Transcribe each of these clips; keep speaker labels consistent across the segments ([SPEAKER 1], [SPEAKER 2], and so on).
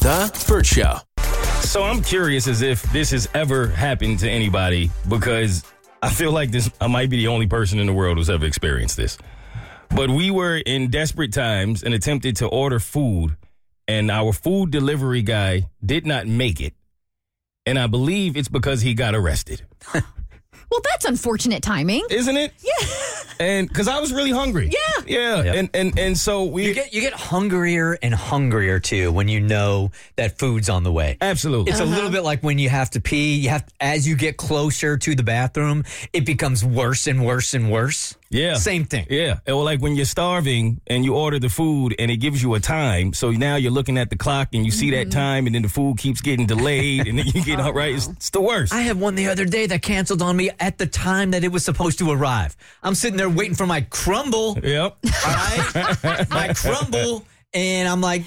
[SPEAKER 1] The Burt Show.
[SPEAKER 2] So I'm curious as if this has ever happened to anybody, because I feel like I might be the only person in the world who's ever experienced this. But we were in desperate times and attempted to order food, and our food delivery guy did not make it. And I believe it's because he got arrested.
[SPEAKER 3] Well, that's unfortunate timing.
[SPEAKER 2] Isn't it?
[SPEAKER 3] Yeah.
[SPEAKER 2] And because I was really hungry.
[SPEAKER 3] Yeah.
[SPEAKER 2] Yeah.
[SPEAKER 4] Yep.
[SPEAKER 2] And so
[SPEAKER 4] you get hungrier and hungrier too when you know that food's on the way.
[SPEAKER 2] Absolutely.
[SPEAKER 4] It's a little bit like when you have to pee. As you get closer to the bathroom, it becomes worse and worse and worse.
[SPEAKER 2] Yeah.
[SPEAKER 4] Same thing.
[SPEAKER 2] Yeah. Or like when you're starving and you order the food and it gives you a time. So now you're looking at the clock and you see that time, and then the food keeps getting delayed and then you get out, right? It's the worst.
[SPEAKER 4] I had one the other day that canceled on me at the time that it was supposed to arrive. I'm sitting there waiting for my crumble.
[SPEAKER 2] Yep.
[SPEAKER 4] All right? My crumble. And I'm like,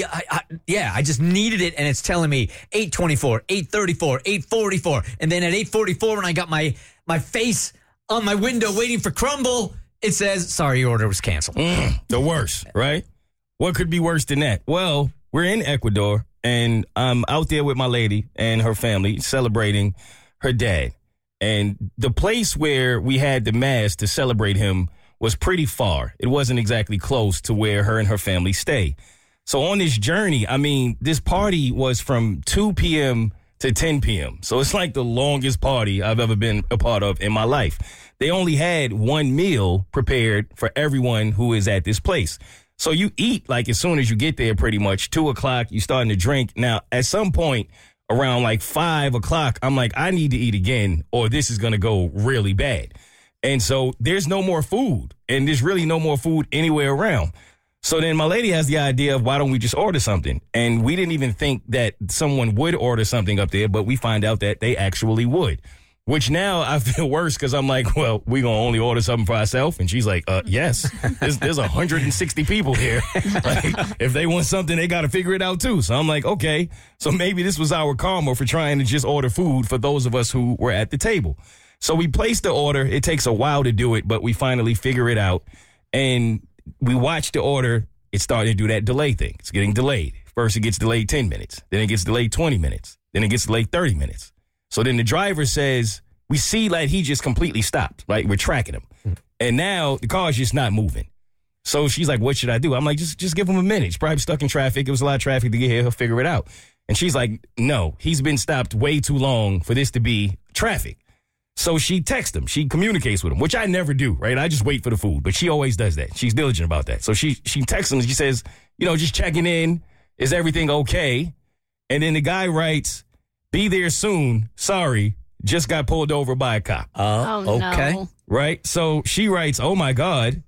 [SPEAKER 4] I just needed it. And it's telling me 8:24, 8:34, 8:44. And then at 8:44, when I got my face on my window waiting for crumble, it says, sorry, your order was canceled.
[SPEAKER 2] The worst, right? What could be worse than that? Well, we're in Ecuador, and I'm out there with my lady and her family celebrating her dad. And the place where we had the mass to celebrate him was pretty far. It wasn't exactly close to where her and her family stay. So on this journey, I mean, this party was from 2 p.m. to 10 p.m. So it's like the longest party I've ever been a part of in my life. They only had one meal prepared for everyone who is at this place. So you eat like as soon as you get there, pretty much 2 o'clock, you starting to drink. Now, at some point around like 5 o'clock, I'm like, I need to eat again or this is going to go really bad. And so there's no more food, and there's really no more food anywhere around. So then my lady has the idea of why don't we just order something? And we didn't even think that someone would order something up there, but we find out that they actually would. Which now I feel worse because I'm like, well, we're going to only order something for ourselves. And she's like, yes, there's 160 people here. Like, if they want something, they got to figure it out too. So I'm like, okay, so maybe this was our karma for trying to just order food for those of us who were at the table. So we placed the order. It takes a while to do it, but we finally figure it out. And we watch the order. It's starting to do that delay thing. It's getting delayed. First, it gets delayed 10 minutes. Then it gets delayed 20 minutes. Then it gets delayed 30 minutes. So then the driver says, we see like he just completely stopped. Like we're tracking him. And now the car's just not moving. So she's like, what should I do? I'm like, just give him a minute. He's probably stuck in traffic. It was a lot of traffic to get here. He'll figure it out. And she's like, no, he's been stopped way too long for this to be traffic. So she texts him. She communicates with him, which I never do, right? I just wait for the food, but she always does that. She's diligent about that. So she texts him. She says, just checking in. Is everything okay? And then the guy writes, be there soon. Sorry. Just got pulled over by a cop.
[SPEAKER 4] Okay.
[SPEAKER 3] No.
[SPEAKER 2] Right? So she writes, oh, my God,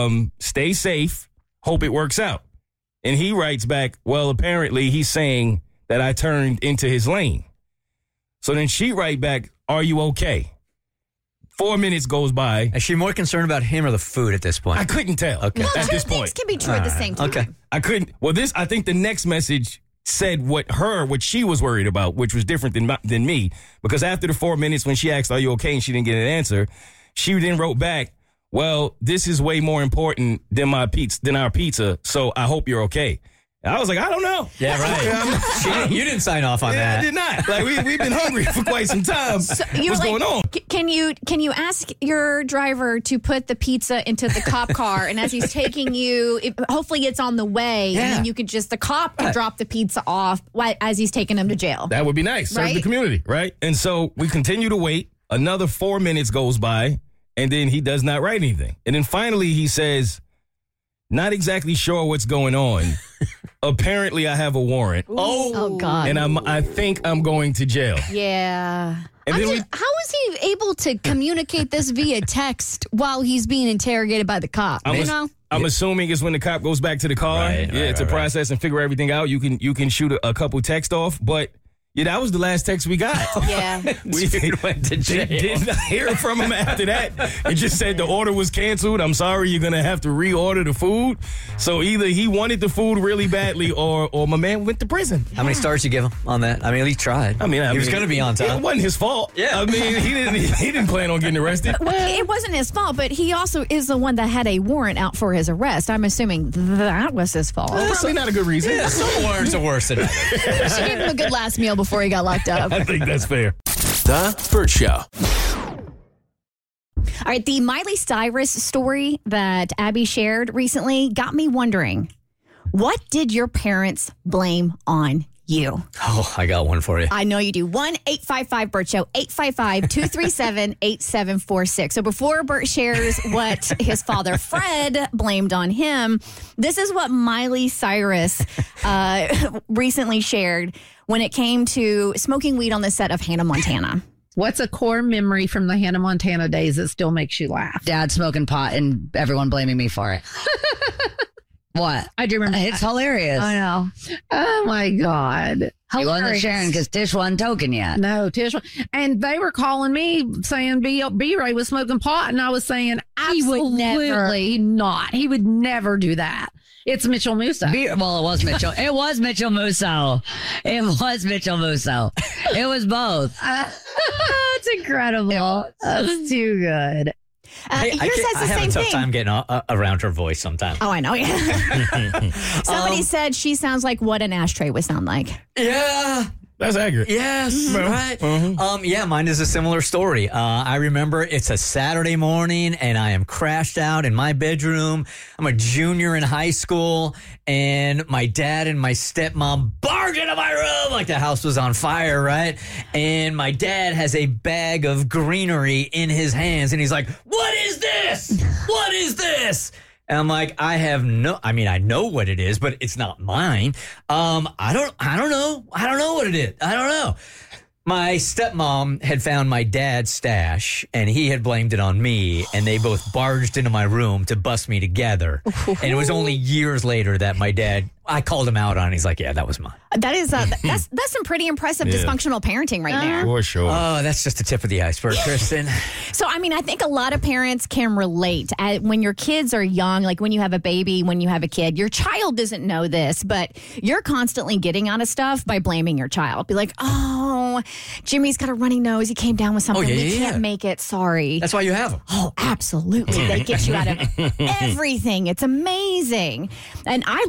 [SPEAKER 2] stay safe. Hope it works out. And he writes back, well, apparently he's saying that I turned into his lane. So then she writes back, are you okay? 4 minutes goes by.
[SPEAKER 4] Is she more concerned about him or the food at this point?
[SPEAKER 2] I couldn't tell
[SPEAKER 4] Okay.
[SPEAKER 2] at this
[SPEAKER 3] Two
[SPEAKER 2] point.
[SPEAKER 3] things can be true at the same time.
[SPEAKER 4] Okay.
[SPEAKER 2] I couldn't. Well, I think the next message said what she was worried about, which was different than me. Because after the 4 minutes when she asked, are you okay? And she didn't get an answer. She then wrote back, well, this is way more important than our pizza. So I hope you're okay. And I was like, I don't know.
[SPEAKER 4] Yeah, right. You didn't sign off on that.
[SPEAKER 2] I did not. Like we've been hungry for quite some time.
[SPEAKER 3] So
[SPEAKER 2] What's going on?
[SPEAKER 3] Can you ask your driver to put the pizza into the cop car, and as he's taking you, hopefully it's on the way, and then you could the cop can drop the pizza off as he's taking him to jail.
[SPEAKER 2] That would be nice. Serve the
[SPEAKER 3] Right?
[SPEAKER 2] community, right? And so we continue to wait. Another 4 minutes goes by, and then he does not write anything. And then finally he says, not exactly sure what's going on. Apparently I have a warrant.
[SPEAKER 3] Oh God.
[SPEAKER 2] And I think I'm going to jail.
[SPEAKER 3] Yeah.
[SPEAKER 2] And then
[SPEAKER 5] How is he able to communicate this via text while he's being interrogated by the cop?
[SPEAKER 2] I'm assuming it's when the cop goes back to the car, to process and figure everything out. You can shoot a couple text off, but Yeah, that was the last text we got.
[SPEAKER 3] Yeah.
[SPEAKER 2] We
[SPEAKER 4] went to jail.
[SPEAKER 2] did not hear from him after that. It just said the order was canceled. I'm sorry, you're going to have to reorder the food. So either he wanted the food really badly or my man went to prison.
[SPEAKER 4] How many stars you give him on that? I mean, at least tried.
[SPEAKER 2] I mean,
[SPEAKER 4] he was going to be on time.
[SPEAKER 2] It wasn't his fault.
[SPEAKER 4] Yeah.
[SPEAKER 2] I mean, he didn't plan on getting arrested.
[SPEAKER 3] Well, it wasn't his fault, but he also is the one that had a warrant out for his arrest. I'm assuming that was his fault.
[SPEAKER 2] That's probably not a good reason.
[SPEAKER 4] Yeah, some warrants are worse than others.
[SPEAKER 5] She gave him a good last meal before he got locked up.
[SPEAKER 2] I think that's fair.
[SPEAKER 1] The Burt Show.
[SPEAKER 3] All right, the Miley Cyrus story that Abby shared recently got me wondering, what did your parents blame on you?
[SPEAKER 4] Oh, I got one for you.
[SPEAKER 3] I know you do. 1-855-BERT SHOW, 855-237-8746. So before Bert shares what his father Fred blamed on him, this is what Miley Cyrus recently shared when it came to smoking weed on the set of Hannah Montana.
[SPEAKER 6] What's a core memory from the Hannah Montana days that still makes you laugh?
[SPEAKER 7] Dad smoking pot and everyone blaming me for it. What?
[SPEAKER 6] I do remember.
[SPEAKER 7] It's hilarious.
[SPEAKER 6] I know. Oh my God.
[SPEAKER 7] He wasn't sharing because Tish wasn't toking yet.
[SPEAKER 6] No, Tish. And they were calling me saying B-Ray was smoking pot. And I was saying, absolutely not. He would never do that. It's Mitchell Musso.
[SPEAKER 7] Well, it was Mitchell. It was Mitchell Musso. It was Mitchell Musso. It was both.
[SPEAKER 6] It's incredible. That's too good.
[SPEAKER 3] Yours has the
[SPEAKER 4] I have
[SPEAKER 3] same
[SPEAKER 4] a tough
[SPEAKER 3] thing.
[SPEAKER 4] time getting around her voice sometimes.
[SPEAKER 3] Oh, I know. Yeah. Somebody said she sounds like what an ashtray would sound like.
[SPEAKER 4] Yeah.
[SPEAKER 2] That's accurate.
[SPEAKER 4] Yes, right. Yeah, mine is a similar story. I remember it's a Saturday morning and I am crashed out in my bedroom. I'm a junior in high school and my dad and my stepmom barge into my room like the house was on fire, right? And my dad has a bag of greenery in his hands and he's like, "What is this? What is this?" And I'm like, I know what it is, but it's not mine. I don't know. I don't know what it is. I don't know. My stepmom had found my dad's stash and he had blamed it on me and they both barged into my room to bust me together. And it was only years later that I called him out on it. He's like, yeah, that was mine.
[SPEAKER 3] That is that's some pretty impressive dysfunctional parenting right there.
[SPEAKER 2] For sure.
[SPEAKER 4] Oh, that's just the tip of the iceberg, Kristen.
[SPEAKER 3] So, I mean, I think a lot of parents can relate. When your kids are young, like when you have a baby, when you have a kid, your child doesn't know this, but you're constantly getting out of stuff by blaming your child. Be like, oh, Jimmy's got a runny nose. He came down with something. He can't make it. Sorry.
[SPEAKER 4] That's why you have them.
[SPEAKER 3] Oh, absolutely. They get you out of everything. It's amazing. And I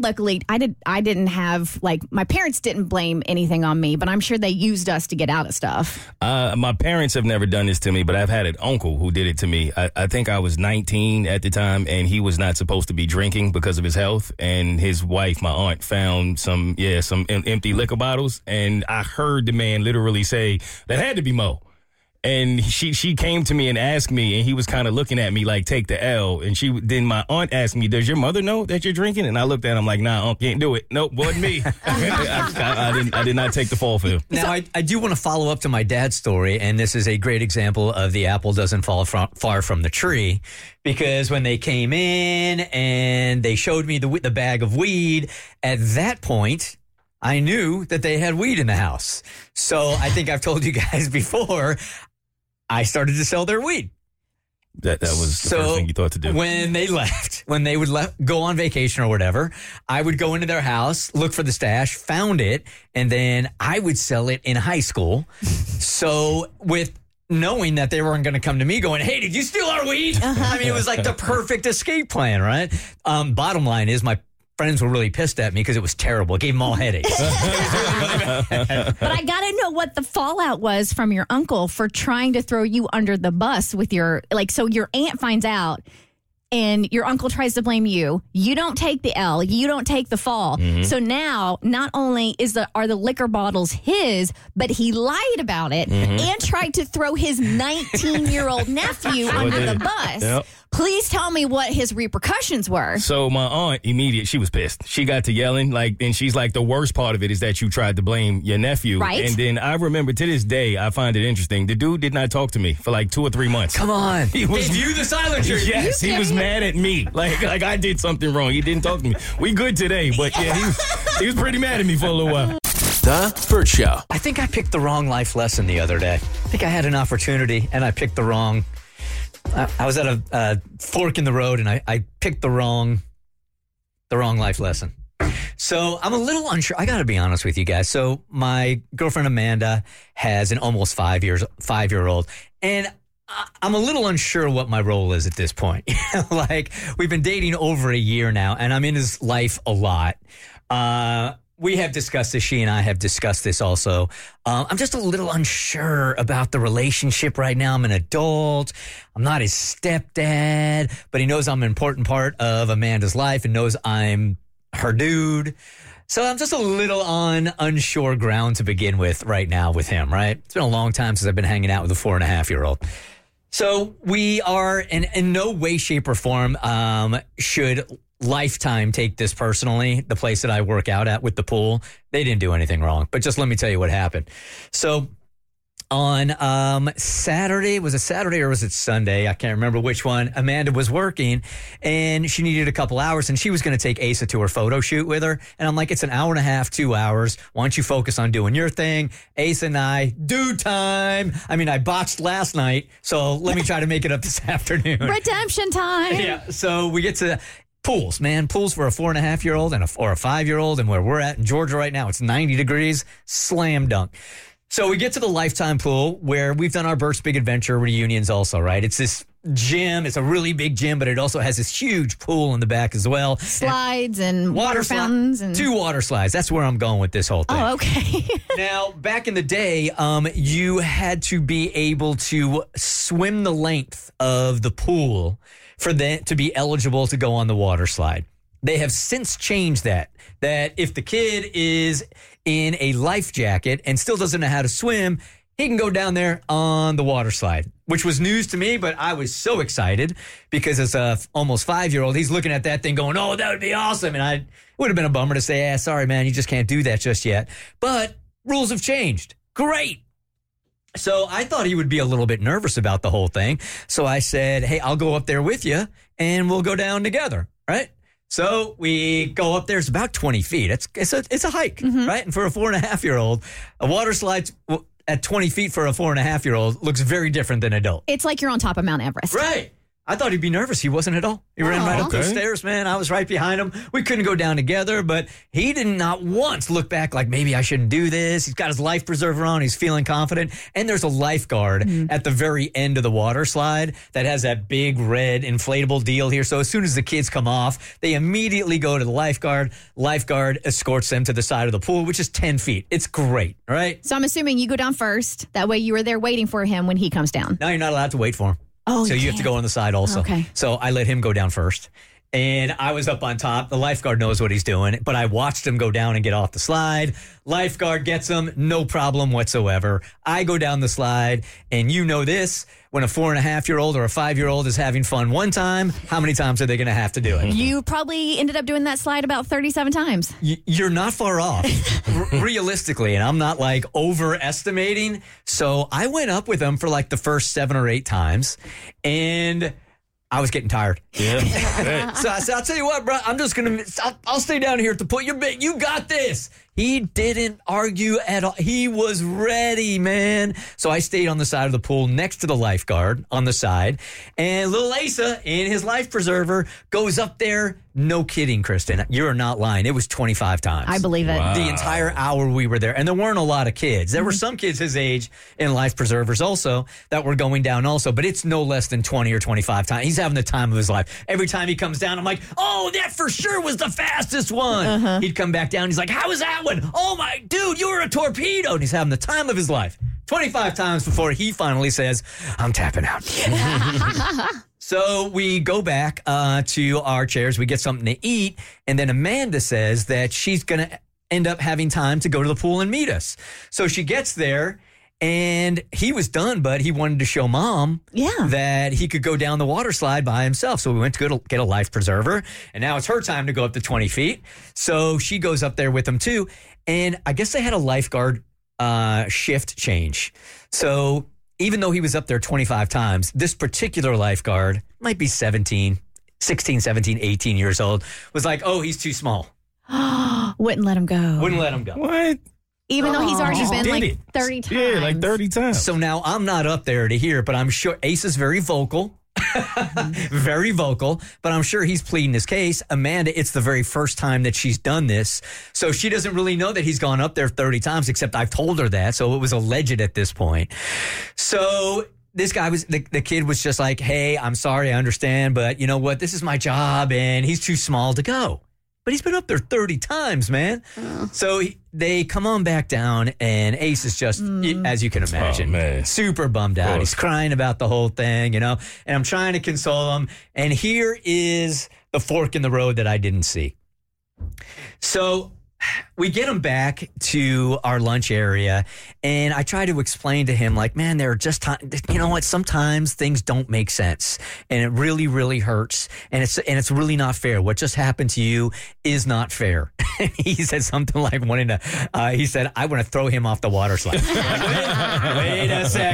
[SPEAKER 3] didn't have, like, my parents didn't blame anything on me, but I'm sure they used us to get out of stuff.
[SPEAKER 2] My parents have never done this to me, but I've had an uncle who did it to me. I think I was 19 at the time, and he was not supposed to be drinking because of his health. And his wife, my aunt, found some empty liquor bottles, and I heard the man literally say, "That had to be Mo." And she came to me and asked me, and he was kind of looking at me like, take the L. And then my aunt asked me, "Does your mother know that you're drinking?" And I looked at him like, "Nah, Unc, can't do it. Nope, wasn't me." I did not take the fall for him.
[SPEAKER 4] Now, I do want to follow up to my dad's story, and this is a great example of the apple doesn't fall far from the tree, because when they came in and they showed me the bag of weed, at that point, I knew that they had weed in the house. So I think I've told you guys before, I started to sell their weed.
[SPEAKER 2] That was the first thing you thought to do.
[SPEAKER 4] When they would go on vacation or whatever, I would go into their house, look for the stash, found it, and then I would sell it in high school. So with knowing that they weren't going to come to me going, "Hey, did you steal our weed?" I mean, it was like the perfect escape plan, right? Bottom line is my friends were really pissed at me because it was terrible. It gave them all headaches.
[SPEAKER 3] But I got to know what the fallout was from your uncle for trying to throw you under the bus with so your aunt finds out and your uncle tries to blame you. You don't take the L. You don't take the fall. Mm-hmm. So now, not only are the liquor bottles his, but he lied about it and tried to throw his 19-year-old nephew under the bus. Yep. Please tell me what his repercussions were.
[SPEAKER 2] So my aunt, she was pissed. She got to yelling, and she's like, the worst part of it is that you tried to blame your nephew.
[SPEAKER 3] Right.
[SPEAKER 2] And then I remember to this day, I find it interesting. The dude did not talk to me for like 2 or 3 months.
[SPEAKER 4] Come on.
[SPEAKER 2] He was
[SPEAKER 4] you the silencer.
[SPEAKER 2] Yes, he was mad at me. Like I did something wrong. He didn't talk to me. We good today, but yeah, he was pretty mad at me for a little while.
[SPEAKER 1] The Burt Show.
[SPEAKER 4] I think I picked the wrong life lesson the other day. I think I had an opportunity and I picked the wrong. I was at a fork in the road and I picked the wrong life lesson. So I'm a little unsure. I got to be honest with you guys. So my girlfriend Amanda has an almost 5-year-old, and I'm a little unsure what my role is at this point. Like, we've been dating over a year now, and I'm in his life a lot. We have discussed this. She and I have discussed this also. I'm just a little unsure about the relationship right now. I'm an adult. I'm not his stepdad, but he knows I'm an important part of Amanda's life and knows I'm her dude. So I'm just a little on unsure ground to begin with right now with him, right? It's been a long time since I've been hanging out with a 4.5-year-old. So we are in no way, shape, or form should Lifetime take this personally, the place that I work out at with the pool. They didn't do anything wrong, but just let me tell you what happened. So on Saturday, was it Saturday or was it Sunday? I can't remember which one. Amanda was working and she needed a couple hours and she was going to take Asa to her photo shoot with her. And I'm like, it's an hour and a half, 2 hours. Why don't you focus on doing your thing? Asa and I, do time. I mean, I botched last night, so let me try to make it up this afternoon.
[SPEAKER 3] Redemption time.
[SPEAKER 4] Yeah. So we get to pools, man. Pools for a 4.5-year-old or a 5-year-old. And where we're at in Georgia right now, it's 90 degrees. Slam dunk. So we get to the Lifetime pool where we've done our Burt's Big Adventure reunions also, right? It's this gym. It's a really big gym, but it also has this huge pool in the back as well.
[SPEAKER 3] Slides and water fountains. And
[SPEAKER 4] 2 water slides. That's where I'm going with this whole thing.
[SPEAKER 3] Oh, okay.
[SPEAKER 4] Now, back in the day, you had to be able to swim the length of the pool to be eligible to go on the water slide. They have since changed that if the kid is in a life jacket and still doesn't know how to swim, he can go down there on the water slide, which was news to me, but I was so excited because as a almost 5-year-old, he's looking at that thing going, oh, that would be awesome. And it would have been a bummer to say, sorry, man, you just can't do that just yet. But rules have changed. Great. So I thought he would be a little bit nervous about the whole thing. So I said, hey, I'll go up there with you and we'll go down together, right? So we go up there. It's about 20 feet. It's a hike, right? And for a 4.5-year-old, a water slide at 20 feet for a 4.5-year-old looks very different than adult.
[SPEAKER 3] It's like you're on top of Mount Everest.
[SPEAKER 4] Right. I thought he'd be nervous. He wasn't at all. He ran right up those stairs, man. I was right behind him. We couldn't go down together, but he did not once look back like maybe I shouldn't do this. He's got his life preserver on. He's feeling confident. And there's a lifeguard at the very end of the water slide that has that big red inflatable deal here. So as soon as the kids come off, they immediately go to the lifeguard. Lifeguard escorts them to the side of the pool, which is 10 feet. It's great, right?
[SPEAKER 3] So I'm assuming you go down first. That way you were there waiting for him when he comes down.
[SPEAKER 4] Now you're not allowed to wait for him.
[SPEAKER 3] Oh,
[SPEAKER 4] so you have to go on the side also.
[SPEAKER 3] Okay.
[SPEAKER 4] So I let him go down first. And I was up on top. The lifeguard knows what he's doing, but I watched him go down and get off the slide. Lifeguard gets him, no problem whatsoever. I go down the slide, and you know this. When a 4.5-year-old or a 5-year-old is having fun one time, how many times are they going to have to do it?
[SPEAKER 3] You probably ended up doing that slide about 37 times.
[SPEAKER 4] You're not far off, realistically, and I'm not like overestimating. So I went up with him for like the first 7 or 8 times, and I was getting tired.
[SPEAKER 2] Yeah.
[SPEAKER 4] So I said, I'll tell you what, bro, I'm just going to, I'll stay down here at the pool. You got this. He didn't argue at all. He was ready, man. So I stayed on the side of the pool next to the lifeguard on the side. And little Asa, in his life preserver, goes up there. No kidding, Kristen. You're not lying. It was 25 times.
[SPEAKER 3] I believe it.
[SPEAKER 2] Wow.
[SPEAKER 4] The entire hour we were there. And there weren't a lot of kids. There were some kids his age in life preservers also that were going down also. But it's no less than 20 or 25 times. He's having the time of his life. Every time he comes down, I'm like, oh, that for sure was the fastest one. He'd come back down. He's like, how was that one? Oh, my dude, you were a torpedo. And he's having the time of his life. 25 times before he finally says, I'm tapping out. So we go back to our chairs. We get something to eat. And then Amanda says that she's going to end up having time to go to the pool and meet us. So she gets there. And he was done, but he wanted to show Mom that he could go down the water slide by himself. So we went to get a life preserver. And now it's her time to go up to 20 feet. So she goes up there with him, too. And I guess they had a lifeguard shift change. So even though he was up there 25 times, this particular lifeguard might be 16, 17, 18 years old, was like, oh, he's too small.
[SPEAKER 3] Wouldn't let him go.
[SPEAKER 4] Wouldn't let him go.
[SPEAKER 2] What?
[SPEAKER 3] Even though he's already been
[SPEAKER 2] did
[SPEAKER 3] like
[SPEAKER 2] it.
[SPEAKER 3] 30 times.
[SPEAKER 2] Yeah, like 30 times.
[SPEAKER 4] So now I'm not up there to hear, but I'm sure Ace is very vocal. Very vocal, but I'm sure he's pleading his case. Amanda, it's the very first time that she's done this, so she doesn't really know that he's gone up there 30 times, except I've told her that, so it was alleged at this point. So this guy was, the kid was just like, hey, I'm sorry, I understand, but you know what, this is my job, and he's too small to go. But he's been up there 30 times, man. So they come on back down, and Ace is just, as you can imagine, super bummed out. He's crying about the whole thing, and I'm trying to console him. And here is the fork in the road that I didn't see. So we get him back to our lunch area, and I try to explain to him, like, man, there are just times, you know what, sometimes things don't make sense, and it really, really hurts, and it's really not fair. What just happened to you is not fair. He said something like, he said, I want to throw him off the water slide. Wait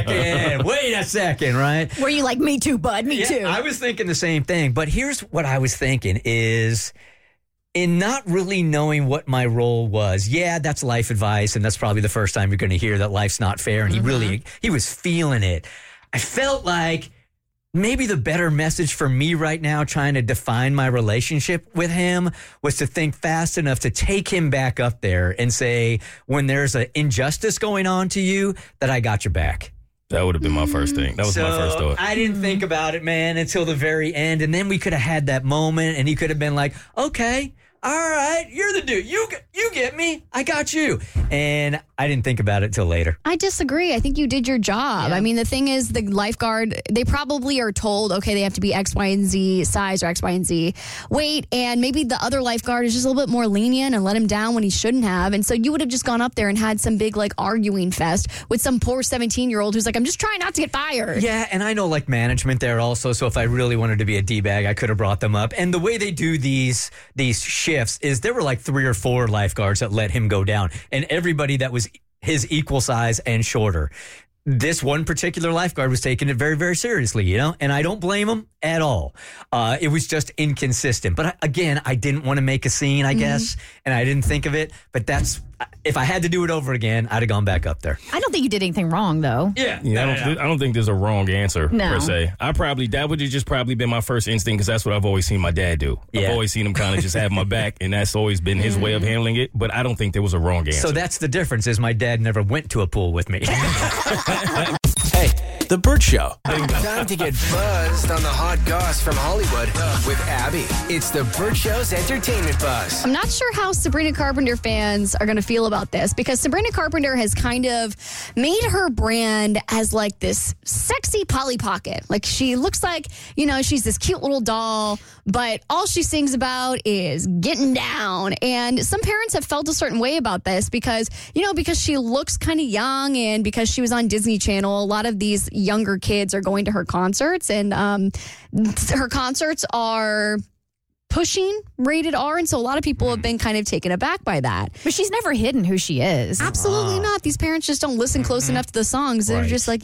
[SPEAKER 4] a second, right?
[SPEAKER 3] Were you like, me too, bud, me too?
[SPEAKER 4] I was thinking the same thing, but here's what I was thinking is, in not really knowing what my role was, that's life advice, and that's probably the first time you're going to hear that life's not fair, and he was feeling it. I felt like maybe the better message for me right now, trying to define my relationship with him, was to think fast enough to take him back up there and say, when there's an injustice going on to you, that I got your back.
[SPEAKER 2] That would have been my first thing. That was my first thought.
[SPEAKER 4] I didn't think about it, man, until the very end. And then we could have had that moment, and he could have been like, okay, all right, you're the dude. You get me. I got you. And I didn't think about it till later.
[SPEAKER 5] I disagree. I think you did your job.
[SPEAKER 4] Yeah.
[SPEAKER 5] I mean, the thing is, the lifeguard, they probably are told, okay, they have to be X, Y, and Z size or X, Y, and Z weight. And maybe the other lifeguard is just a little bit more lenient and let him down when he shouldn't have. And so you would have just gone up there and had some big, like, arguing fest with some poor 17-year-old who's like, I'm just trying not to get fired.
[SPEAKER 4] Yeah, and I know, like, management there also. So if I really wanted to be a D-bag, I could have brought them up. And the way they do these shifts is there were like 3 or 4 lifeguards that let him go down, and everybody that was his equal size and shorter. This one particular lifeguard was taking it very, very seriously, and I don't blame him at all. It was just inconsistent. But again, I didn't want to make a scene, I guess, and I didn't think of it. But if I had to do it over again, I'd have gone back up there.
[SPEAKER 3] I don't think you did anything wrong, though.
[SPEAKER 2] Yeah, I don't think there's a wrong answer, per se. That would have just probably been my first instinct, because that's what I've always seen my dad do.
[SPEAKER 4] Yeah.
[SPEAKER 2] I've always seen him kind of just have my back, and that's always been his way of handling it. But I don't think there was a wrong answer.
[SPEAKER 4] So that's the difference, is my dad never went to a pool with me.
[SPEAKER 1] Hey, The Burt Show. Time to get buzzed on the hot goss from Hollywood with Abby. It's The Burt Show's entertainment buzz.
[SPEAKER 5] I'm not sure how Sabrina Carpenter fans are going to feel about this, because Sabrina Carpenter has kind of made her brand as like this sexy Polly Pocket. Like, she looks like, she's this cute little doll, but all she sings about is getting down. And some parents have felt a certain way about this because she looks kind of young, and because she was on Disney Channel, a lot of these younger kids are going to her concerts, and her concerts are pushing rated R, and so a lot of people have been kind of taken aback by that.
[SPEAKER 3] But she's never hidden who she is.
[SPEAKER 5] Absolutely not. These parents just don't listen close enough to the songs. They're just like,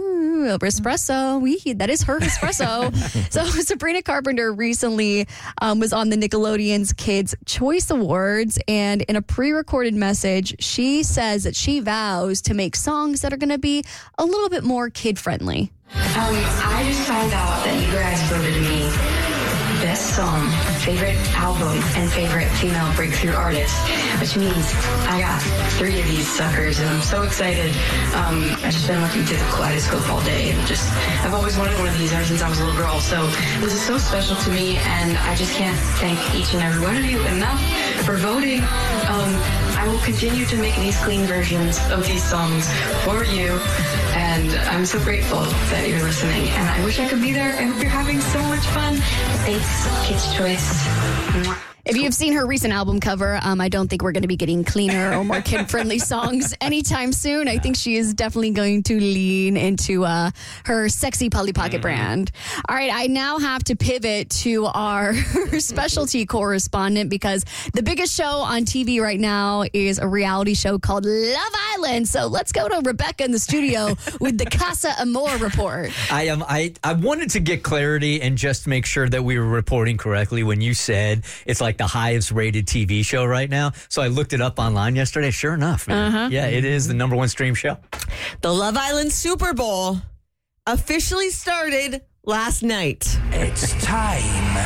[SPEAKER 5] espresso. That is her espresso. So Sabrina Carpenter recently was on the Nickelodeon's Kids' Choice Awards, and in a pre-recorded message, she says that she vows to make songs that are going to be a little bit more kid-friendly.
[SPEAKER 8] I just found out that you guys voted me best song, favorite album, and favorite female breakthrough artist, which means I got 3 of these suckers, and I'm so excited. I've just been looking through the kaleidoscope all day, and I've always wanted one of these ever since I was a little girl, so this is so special to me, and I just can't thank each and every one of you enough for voting. I will continue to make these clean versions of these songs for you, and I'm so grateful that you're listening, and I wish I could be there. I hope you're having so much fun. Thanks, Kids' Choice.
[SPEAKER 5] If you've seen her recent album cover, I don't think we're going to be getting cleaner or more kid-friendly songs anytime soon. I think she is definitely going to lean into her sexy Polly Pocket brand. All right, I now have to pivot to our specialty correspondent, because the biggest show on TV right now is a reality show called Love Island. So let's go to Rebecca in the studio with the Casa Amor report.
[SPEAKER 4] I wanted to get clarity and just make sure that we were reporting correctly when you said it's like the highest rated TV show right now. So I looked it up online yesterday. Sure enough, man. Yeah, it is the #1 stream show.
[SPEAKER 9] The Love Island Super Bowl officially started last night.
[SPEAKER 10] It's time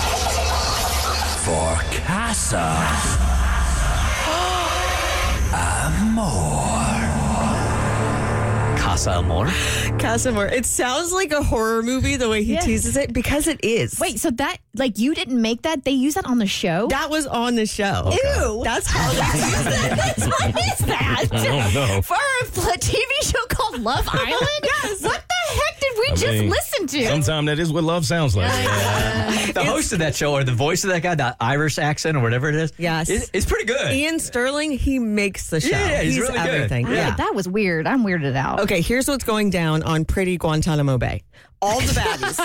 [SPEAKER 10] for Casa Amor.
[SPEAKER 4] Casa Amor?
[SPEAKER 9] Casa Amor. It sounds like a horror movie the way he teases it, because it is.
[SPEAKER 3] Wait, so that, like, you didn't make that? They use that on the show?
[SPEAKER 9] That was on the show.
[SPEAKER 3] Ew.
[SPEAKER 9] That's how they use it.
[SPEAKER 3] What is that?
[SPEAKER 2] Oh, no.
[SPEAKER 3] For a TV show called Love Island?
[SPEAKER 9] Yes.
[SPEAKER 3] What the heck did we just listen to?
[SPEAKER 2] Sometimes that is what love sounds like.
[SPEAKER 4] The host of that show, or the voice of that guy, that Irish accent or whatever it is.
[SPEAKER 9] Yes.
[SPEAKER 4] It's pretty good.
[SPEAKER 9] Ian Sterling, he makes the show.
[SPEAKER 4] Yeah, he's really good.
[SPEAKER 9] everything.
[SPEAKER 3] All right, that was weird. I'm weirded out.
[SPEAKER 9] Okay, here's what's going down on Pretty Guantanamo Bay. All the baddies.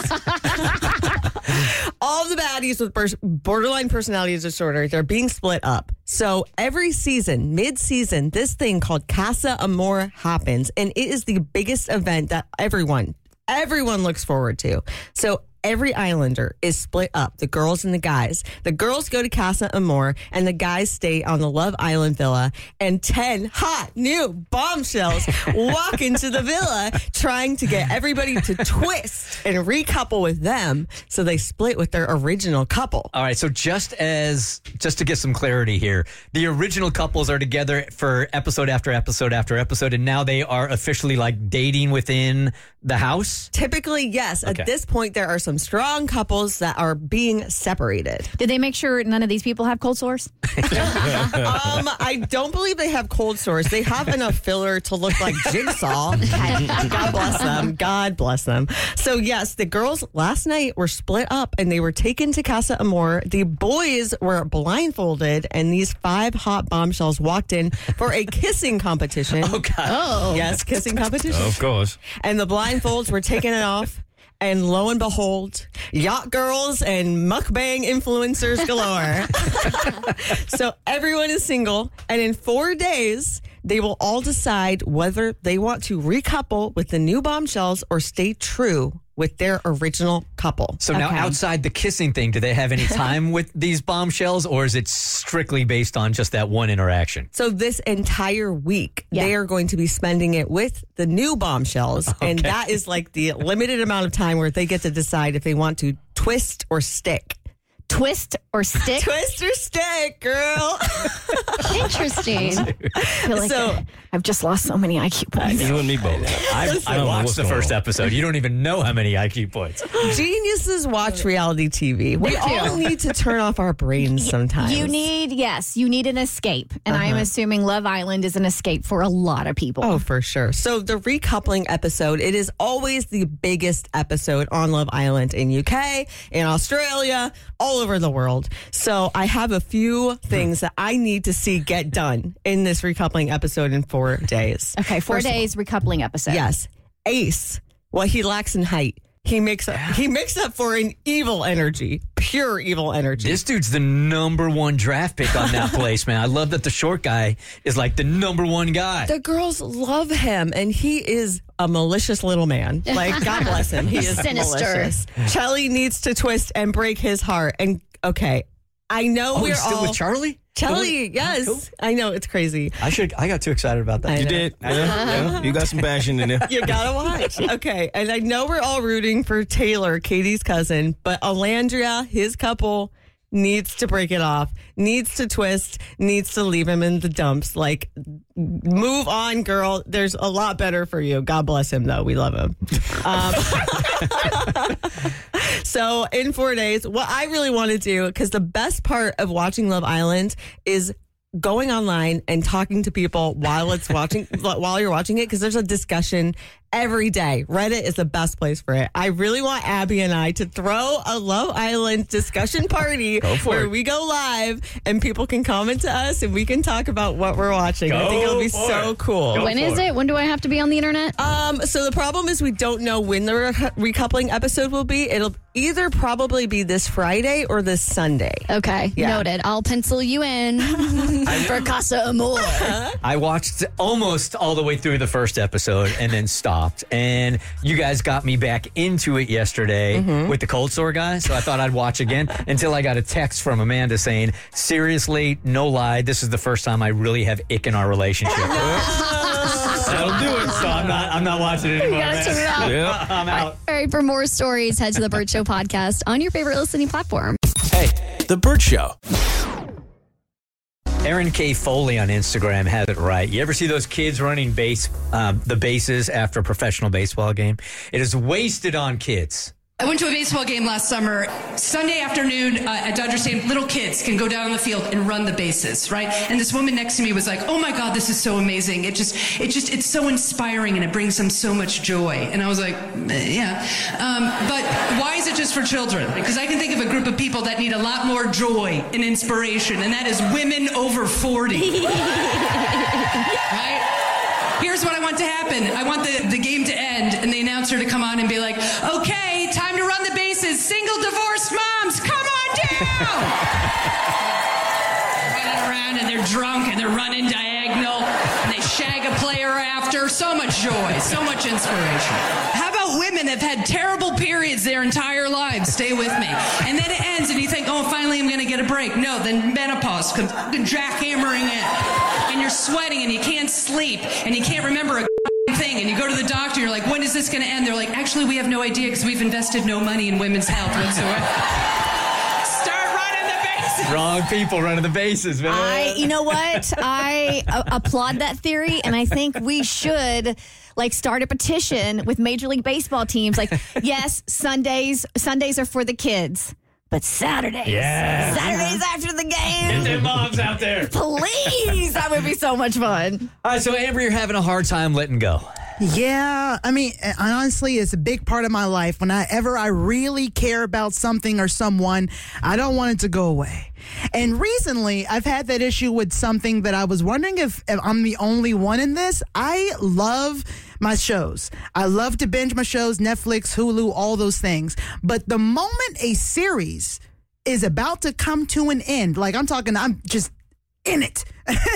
[SPEAKER 9] All the baddies with borderline personality disorder, they're being split up. So every season, mid-season, this thing called Casa Amor happens, and it is the biggest event that everyone looks forward to. So every Islander is split up, the girls and the guys. The girls go to Casa Amor, and the guys stay on the Love Island villa, and 10 hot new bombshells walk into the villa trying to get everybody to twist and recouple with them, so they split with their original couple.
[SPEAKER 4] All right, so just to get some clarity here, the original couples are together for episode after episode after episode, and now they are officially like dating within the house?
[SPEAKER 9] Typically, yes.
[SPEAKER 4] Okay.
[SPEAKER 9] At this point, there are some strong couples that are being separated.
[SPEAKER 3] Did they make sure none of these people have cold sores?
[SPEAKER 9] I don't believe they have cold sores. They have enough filler to look like Jigsaw. God bless them. God bless them. So, yes, the girls last night were split up and they were taken to Casa Amor. The boys were blindfolded, and these 5 hot bombshells walked in for a kissing competition.
[SPEAKER 4] Oh, God.
[SPEAKER 3] Oh.
[SPEAKER 9] Yes, kissing competition.
[SPEAKER 2] Of course.
[SPEAKER 9] And the blindfolds were taken off. And lo and behold, yacht girls and mukbang influencers galore. So everyone is single. And in 4 days, they will all decide whether they want to recouple with the new bombshells or stay true with their original couple.
[SPEAKER 4] So now outside the kissing thing, do they have any time with these bombshells, or is it strictly based on just that one interaction?
[SPEAKER 9] So this entire week, they are going to be spending it with the new bombshells. Okay. And that is like the limited amount of time where they get to decide if they want to twist or stick.
[SPEAKER 3] Twist or stick?
[SPEAKER 9] Twist or stick, girl.
[SPEAKER 5] Interesting.
[SPEAKER 3] I feel like I've just lost so many IQ points.
[SPEAKER 2] You and me both.
[SPEAKER 4] I watched the first episode. You don't even know how many IQ points.
[SPEAKER 9] Geniuses watch reality TV. We all need to turn off our brains sometimes.
[SPEAKER 3] You need an escape. And I am assuming Love Island is an escape for a lot of people.
[SPEAKER 9] Oh, for sure. So the recoupling episode, it is always the biggest episode on Love Island in UK, in Australia, all over the world. So I have a few things that I need to see get done in this recoupling episode in 4 days.
[SPEAKER 3] Okay, 4 days recoupling episode.
[SPEAKER 9] Yes. Ace, what he lacks in height, he makes up for an evil energy, pure evil energy.
[SPEAKER 4] This dude's the #1 draft pick on that place, man. I love that the short guy is like the #1 guy.
[SPEAKER 9] The girls love him, and he is a malicious little man. Like, God bless him. He is
[SPEAKER 5] sinister.
[SPEAKER 9] Malicious. Charlie needs to twist and break his heart. And okay, I know we're
[SPEAKER 4] he's still
[SPEAKER 9] all
[SPEAKER 4] with Charlie.
[SPEAKER 9] Charlie, yes.
[SPEAKER 4] Cool.
[SPEAKER 9] I know, it's crazy.
[SPEAKER 4] I got too excited about that.
[SPEAKER 2] You did. Yeah. You got some passion in there.
[SPEAKER 9] You gotta watch. Okay, and I know we're all rooting for Taylor, Katie's cousin, but Alandria, his couple, needs to break it off, needs to twist, needs to leave him in the dumps. Like, move on, girl. There's a lot better for you. God bless him, though. We love him. So in 4 days, what I really want to do, because the best part of watching Love Island is going online and talking to people while you're watching it, because there's a discussion every day. Reddit is the best place for it. I really want Abby and I to throw a Love Island discussion party where we go live and people can comment to us and we can talk about what we're watching. I think it'll be so cool.
[SPEAKER 5] When is it? When do I have to be on the internet?
[SPEAKER 9] So the problem is we don't know when the recoupling episode will be. It'll either probably be this Friday or this Sunday.
[SPEAKER 5] Okay, noted. I'll pencil you in for Casa Amor.
[SPEAKER 4] I watched almost all the way through the first episode and then stopped. And you guys got me back into it yesterday with the cold sore guy. So I thought I'd watch again until I got a text from Amanda saying, seriously, no lie, this is the first time I really have ick in our relationship. That'll do it. So I'm not watching it anymore.
[SPEAKER 5] You gotta turn it off.
[SPEAKER 2] Yep.
[SPEAKER 4] I'm out.
[SPEAKER 5] All right, for more stories, head to the Burt Show podcast on your favorite listening platform.
[SPEAKER 1] Hey, The Burt Show.
[SPEAKER 4] Aaron K. Foley on Instagram has it right. You ever see those kids running the bases after a professional baseball game? It is wasted on kids.
[SPEAKER 11] I went to a baseball game last summer. Sunday afternoon at Dodger Stadium, little kids can go down on the field and run the bases, right? And this woman next to me was like, "Oh my God, this is so amazing! It's so inspiring, and it brings them so much joy." And I was like, "Yeah, but why is it just for children? Because I can think of a group of people that need a lot more joy and inspiration, and that is women over 40, right?" Here's what I want to happen. I want the game to end and the announcer to come on and be like, "Okay, time to run the bases. Single divorced moms, come on down." Running around and they're drunk and they're running diagonal and they shag a player after. So much joy, so much inspiration. How about women that have had terrible periods their entire lives? Stay with me. And then it ends and you think, "Oh, finally I'm going to get a break." No, then menopause comes jackhammering in. And you're sweating and you can't sleep and you can't remember a thing. And you go to the doctor, you're like, "When is this going to end?" They're like, "Actually, we have no idea because we've invested no money in women's health whatsoever." Start running the bases.
[SPEAKER 4] Wrong people running the bases, man.
[SPEAKER 3] You know what? I applaud that theory, and I think we should start a petition with Major League Baseball teams. Yes, Sundays are for the kids. But Saturdays after the game.
[SPEAKER 4] Get them moms out there.
[SPEAKER 3] Please, that would be so much fun.
[SPEAKER 4] All right, so Amber, you're having a hard time letting go.
[SPEAKER 12] Yeah, I mean, honestly, it's a big part of my life. Whenever I really care about something or someone, I don't want it to go away. And recently, I've had that issue with something that I was wondering if I'm the only one in this. I love my shows. I love to binge my shows, Netflix, Hulu, all those things. But the moment a series is about to come to an end, I'm just in it.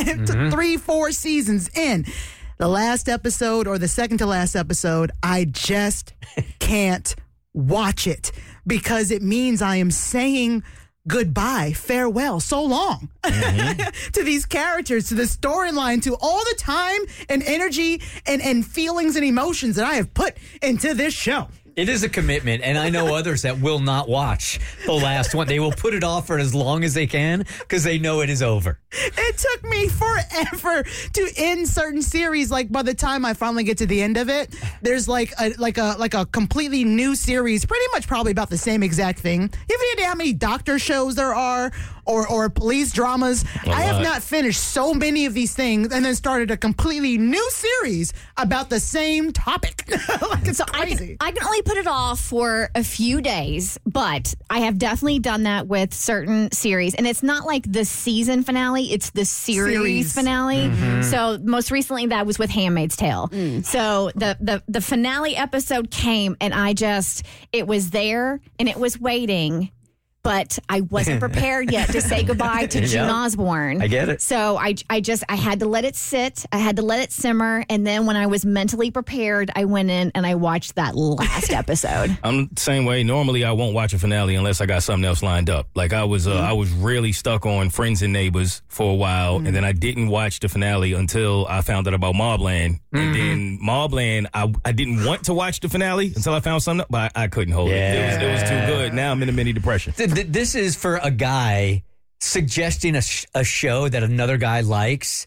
[SPEAKER 12] 3-4 seasons in. The last episode or the second to last episode, I just can't watch it because it means I am saying goodbye, farewell, so long to these characters, to the storyline, to all the time and energy and feelings and emotions that I have put into this show.
[SPEAKER 4] It is a commitment, and I know others that will not watch the last one. They will put it off for as long as they can because they know it is over.
[SPEAKER 12] It took me forever to end certain series. By the time I finally get to the end of it, there's a completely new series, pretty much probably about the same exact thing. You have any idea how many doctor shows there are or police dramas? I have not finished so many of these things and then started a completely new series about the same topic. It's crazy.
[SPEAKER 3] I can only put it off for a few days, but I have definitely done that with certain series. And it's not like the season finale, it's the series finale. So most recently that was with Handmaid's Tale. So the finale episode came and it was there and it was waiting. But I wasn't prepared yet to say goodbye to June Osborne.
[SPEAKER 4] I get it.
[SPEAKER 3] So I had to let it sit. I had to let it simmer. And then when I was mentally prepared, I went in and I watched that last episode.
[SPEAKER 2] I'm the same way. Normally, I won't watch a finale unless I got something else lined up. I was really stuck on Friends and Neighbors for a while. And then I didn't watch the finale until I found out about Mobland. And then Mobland, I didn't want to watch the finale until I found something, but I couldn't hold it. It was too good. Now I'm in a mini depression.
[SPEAKER 4] This is for a guy suggesting a show that another guy likes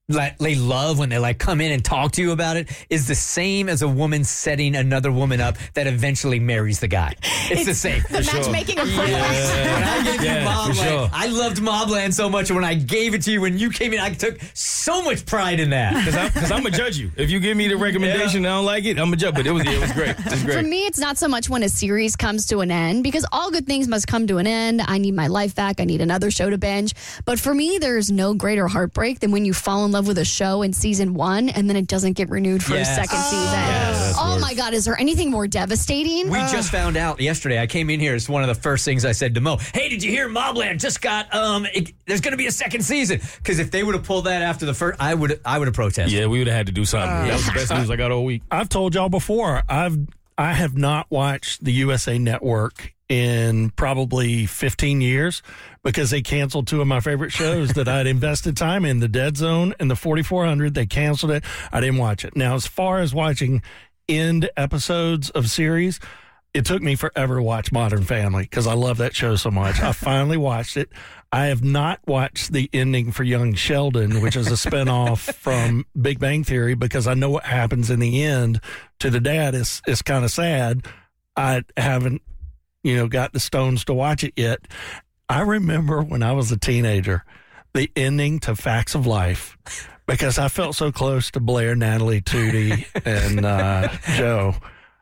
[SPEAKER 4] they love when they like come in and talk to you about it is the same as a woman setting another woman up that eventually marries the guy. It's the same.
[SPEAKER 3] The matchmaking of
[SPEAKER 4] When I gave you Mobland, I loved Mobland so much. When I gave it to you, when you came in, I took so much pride in that.
[SPEAKER 2] Because I'm going to judge you. If you give me the recommendation and I don't like it, I'm going to judge. But it was great. It was great.
[SPEAKER 5] For me, it's not so much when a series comes to an end, because all good things must come to an end. I need my life back. I need another show to binge. But for me, there's no greater heartbreak than when you fall in love with a show in season 1 and then it doesn't get renewed for a second season.
[SPEAKER 4] Yes.
[SPEAKER 5] Oh my God, is there anything more devastating?
[SPEAKER 4] We just found out yesterday. I came in here. It's one of the first things I said to Mo. Hey, did you hear Mobland just got, there's going to be a second season. Because if they would have pulled that after the first, I would have protested.
[SPEAKER 2] Yeah, we would have had to do something. That was the best news I got all week.
[SPEAKER 13] I've told y'all before, I have not watched the USA Network in probably 15 years because they canceled 2 of my favorite shows that I'd invested time in, The Dead Zone and The 4400. They canceled it. I didn't watch it. Now, as far as watching end episodes of series, it took me forever to watch Modern Family because I love that show so much. I finally watched it. I have not watched the ending for Young Sheldon, which is a spinoff from Big Bang Theory, because I know what happens in the end to the dad. It's kind of sad. I haven't, got the stones to watch it yet. I remember when I was a teenager, the ending to Facts of Life, because I felt so close to Blair, Natalie, Tootie, and Joe.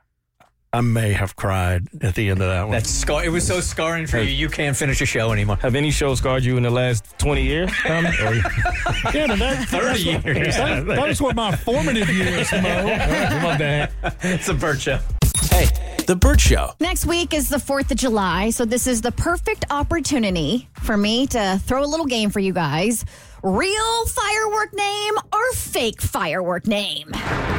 [SPEAKER 13] I may have cried at the end of that one.
[SPEAKER 4] It was so scarring for you. You can't finish a show anymore.
[SPEAKER 2] Have any shows scarred you in the last 20 years?
[SPEAKER 13] Yeah, that's
[SPEAKER 4] 30 years.
[SPEAKER 13] Those were my formative years, Mo.
[SPEAKER 2] My bad.
[SPEAKER 4] It's the Burt Show.
[SPEAKER 1] Hey, The Burt Show.
[SPEAKER 3] Next week is the 4th of July, so this is the perfect opportunity for me to throw a little game for you guys. Real firework name or fake firework name?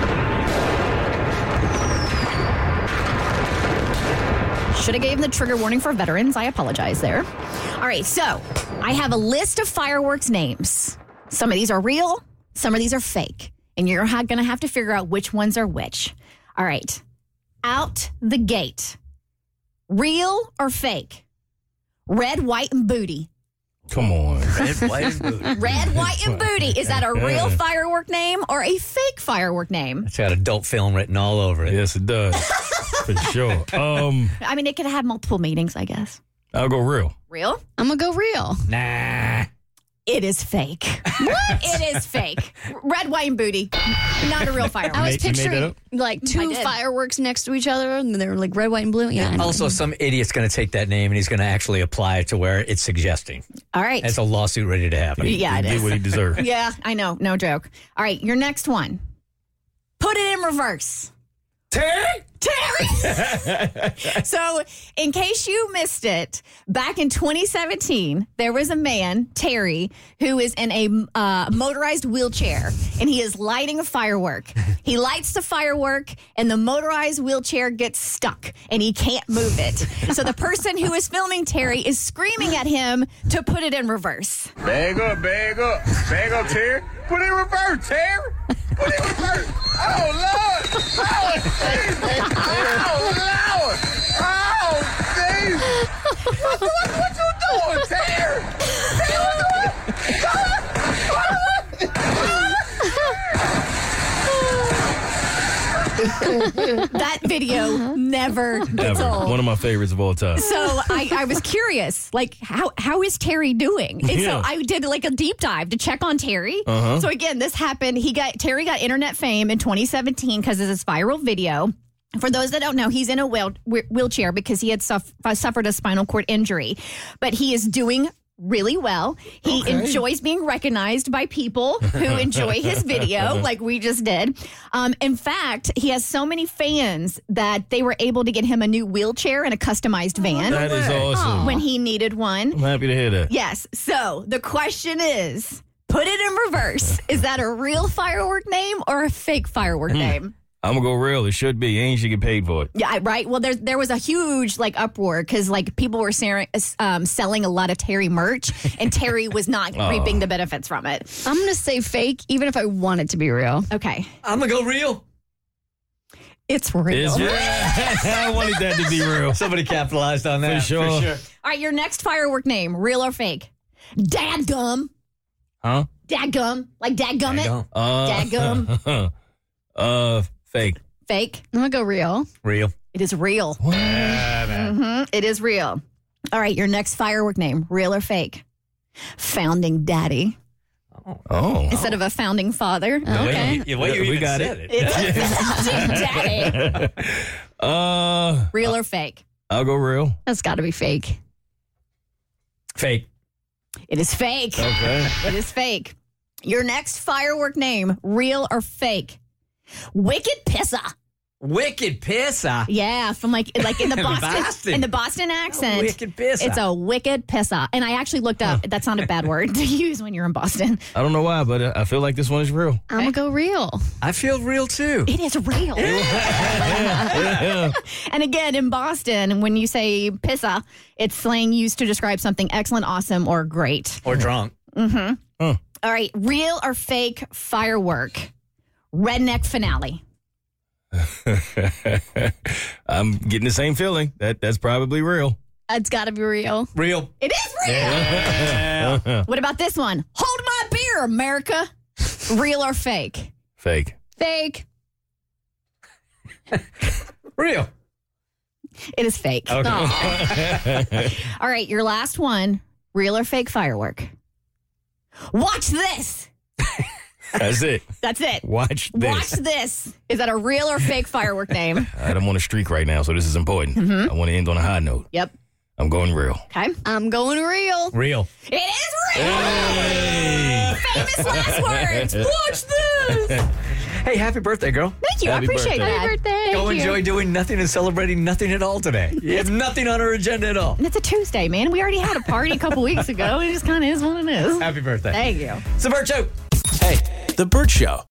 [SPEAKER 3] Should have gave the trigger warning for veterans. I apologize there. All right, so I have a list of fireworks names. Some of these are real, some of these are fake, and you're going to have to figure out which ones are which. All right, out the gate. Real or fake? Red, white, and booty.
[SPEAKER 2] Come on.
[SPEAKER 4] Red, white, and booty.
[SPEAKER 3] Red, white, and booty. Is that a real firework name or a fake firework name?
[SPEAKER 4] It's got adult film written all over it.
[SPEAKER 2] Yes, it does. For sure.
[SPEAKER 3] I mean, it could have multiple meanings, I guess.
[SPEAKER 2] I'll go real.
[SPEAKER 3] Real?
[SPEAKER 5] I'm going to go real.
[SPEAKER 4] Nah.
[SPEAKER 3] It is fake. What? It is fake. Red, white, and booty. Not a real firework.
[SPEAKER 5] I was picturing like 2 fireworks next to each other, and they were like red, white, and blue. Yeah.
[SPEAKER 4] Also, some idiot's going to take that name and he's going to actually apply it to where it's suggesting.
[SPEAKER 3] All right.
[SPEAKER 4] It's a lawsuit ready to happen.
[SPEAKER 3] Yeah, it is.
[SPEAKER 2] He did what he deserved.
[SPEAKER 3] Yeah, I know. No joke. All right, your next one. Put it in reverse.
[SPEAKER 2] Terry?
[SPEAKER 3] So, in case you missed it, back in 2017, there was a man, Terry, who is in a motorized wheelchair, and he is lighting a firework. He lights the firework, and the motorized wheelchair gets stuck, and he can't move it. So, the person who is filming Terry is screaming at him to put it in reverse.
[SPEAKER 14] Bag up, Terry. Put it in reverse, Terry. Put it in reverse. Oh, Lord. Oh, Jesus. Oh, Lord. Oh, Jesus. What you doing, Terry?
[SPEAKER 3] That video never gets old.
[SPEAKER 2] One of my favorites of all time.
[SPEAKER 3] So I was curious, like, how is Terry doing? And so I did like a deep dive to check on Terry. So again, this happened. Terry got internet fame in 2017 because of this viral video. For those that don't know, he's in a wheelchair because he had suffered a spinal cord injury, but he is doing really well. He enjoys being recognized by people who enjoy his video, like we just did. In fact, he has so many fans that they were able to get him a new wheelchair and a customized van.
[SPEAKER 2] That is awesome.
[SPEAKER 3] When he needed one.
[SPEAKER 2] I'm happy to hear that.
[SPEAKER 3] Yes. So the question is, put it in reverse. Is that a real firework name or a fake firework name?
[SPEAKER 2] I'm going to go real. It should be. Ain't should get paid for it.
[SPEAKER 3] Yeah, right. Well, there was a huge uproar because people were selling a lot of Terry merch, and Terry was not reaping the benefits from it.
[SPEAKER 5] I'm going to say fake, even if I want it to be real.
[SPEAKER 3] Okay.
[SPEAKER 4] I'm going to go real.
[SPEAKER 3] It's real.
[SPEAKER 2] I wanted that to be real.
[SPEAKER 4] Somebody capitalized on that.
[SPEAKER 2] For sure.
[SPEAKER 3] All right, your next firework name, real or fake? Dadgum.
[SPEAKER 2] Huh?
[SPEAKER 3] Dadgum. Like dadgummit. Dadgum.
[SPEAKER 2] Fake.
[SPEAKER 3] Fake.
[SPEAKER 5] I'm going to go real.
[SPEAKER 4] Real.
[SPEAKER 3] It is real. It is real. All right, your next firework name, real or fake? Founding Daddy.
[SPEAKER 2] Oh.
[SPEAKER 3] Instead of a founding father. Okay.
[SPEAKER 4] We got it.
[SPEAKER 3] It's Founding Daddy. Real or fake?
[SPEAKER 2] I'll go real.
[SPEAKER 5] That's got to be fake.
[SPEAKER 4] Fake.
[SPEAKER 3] It is fake.
[SPEAKER 2] Okay.
[SPEAKER 3] It is fake. Your next firework name, real or fake? Wicked Pissa.
[SPEAKER 4] Wicked Pissa.
[SPEAKER 3] Yeah, from like in the Boston in the Boston accent.
[SPEAKER 4] Wicked Pissa.
[SPEAKER 3] It's a wicked pissa. And I actually looked up. That's not a bad word to use when you're in Boston.
[SPEAKER 2] I don't know why, but I feel like this one is real.
[SPEAKER 5] I'm going to go real.
[SPEAKER 4] I feel real too.
[SPEAKER 3] It is real. And again, in Boston, when you say pissa, it's slang used to describe something excellent, awesome, or great.
[SPEAKER 4] Or drunk.
[SPEAKER 3] Mm-hmm. All right, real or fake firework? Redneck finale.
[SPEAKER 2] I'm getting the same feeling. That's probably real.
[SPEAKER 5] It's got to be real.
[SPEAKER 4] Real.
[SPEAKER 3] It is real.
[SPEAKER 4] Yeah.
[SPEAKER 3] What about this one? Hold my beer, America. Real or fake?
[SPEAKER 2] Fake.
[SPEAKER 5] Fake.
[SPEAKER 4] Real.
[SPEAKER 3] It is fake.
[SPEAKER 4] Okay.
[SPEAKER 3] All right, your last one. Real or fake firework? Watch this.
[SPEAKER 2] That's it.
[SPEAKER 3] That's it.
[SPEAKER 2] Watch this.
[SPEAKER 3] Watch this. Is that a real or fake firework name?
[SPEAKER 2] I'm on a streak right now, so this is important. I want to end on a high note.
[SPEAKER 3] Yep.
[SPEAKER 2] I'm going real.
[SPEAKER 3] Okay.
[SPEAKER 5] I'm going real.
[SPEAKER 4] Real.
[SPEAKER 3] It is real. Hey. Famous last words. Watch this.
[SPEAKER 4] Hey, happy birthday, girl.
[SPEAKER 3] Thank you.
[SPEAKER 2] Happy
[SPEAKER 3] I appreciate
[SPEAKER 2] birthday.
[SPEAKER 3] that.
[SPEAKER 5] Happy birthday.
[SPEAKER 4] Go
[SPEAKER 5] Thank you.
[SPEAKER 4] enjoy doing nothing and celebrating nothing at all today. You have nothing on our agenda at all.
[SPEAKER 3] And it's a Tuesday, man. We already had a party a couple weeks ago. It just kind of is what it is.
[SPEAKER 4] Happy birthday.
[SPEAKER 3] Thank you.
[SPEAKER 4] It's the Burt Show.
[SPEAKER 1] Hey, The Burt Show.